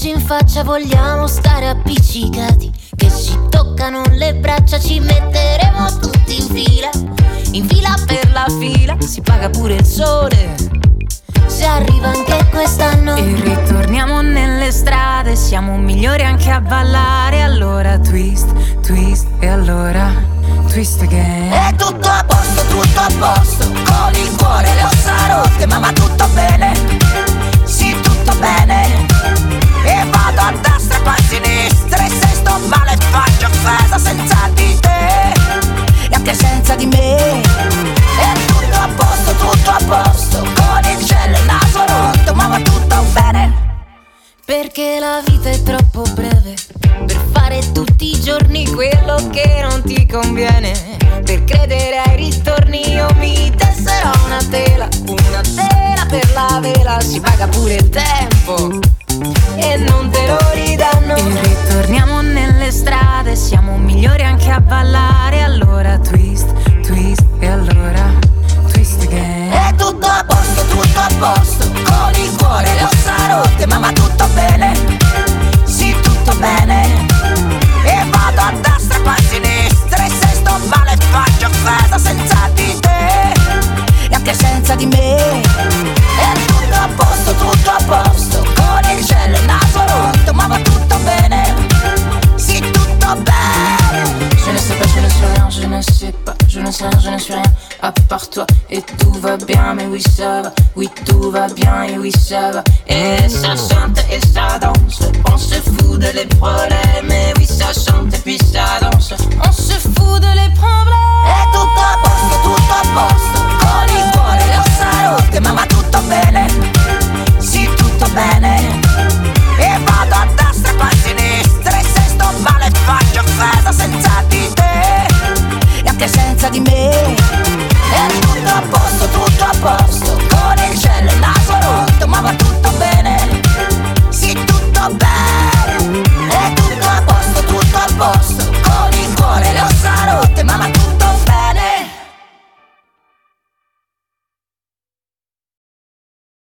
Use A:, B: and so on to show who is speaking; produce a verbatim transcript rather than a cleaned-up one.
A: baci in faccia, vogliamo stare appiccicati, che ci toccano le braccia, ci metteremo tutti in fila, in fila per la fila, si paga pure il sole, se arriva anche quest'anno.
B: E ritorniamo nelle strade, siamo migliori anche a ballare, allora twist, twist, e allora twist again.
C: È tutto a posto, tutto a posto, con il cuore le ossa rotte, ma va tutto bene, sì tutto bene. E vado a destra e poi a sinistra, e se sto male faccio offesa senza di te, e anche senza di me. È tutto a posto, tutto a posto, con il cielo e il naso rotto, ma va tutto bene.
A: Perché la vita è troppo breve per fare tutti i giorni quello che non ti conviene. Per credere ai ritorni io mi tesserò una tela, una tela per la vela, si paga pure il tempo e non te lo ridanno.
B: E ritorniamo nelle strade, siamo migliori anche a ballare, allora twist, twist, e allora twist again.
C: È tutto a posto, tutto a posto, con il cuore le ossa rotte, ma va tutto bene, sì tutto bene. E vado a destra e poi a sinistra, e se sto male faccio offesa senza di te, e anche senza di me. È tutto a posto, tutto a posto, con il cielo e il naso rotto, ma va tutto bene, sì tutto bene.
B: Je ne sais pas, je ne sais rien, je ne sais pas, je ne sais rien, je ne suis rien à part toi. Et tout va bien, mais oui ça va, oui tout va bien, et oui ça va. Et ça chante et ça danse, on se fout de les problèmes, et oui ça chante et puis ça danse.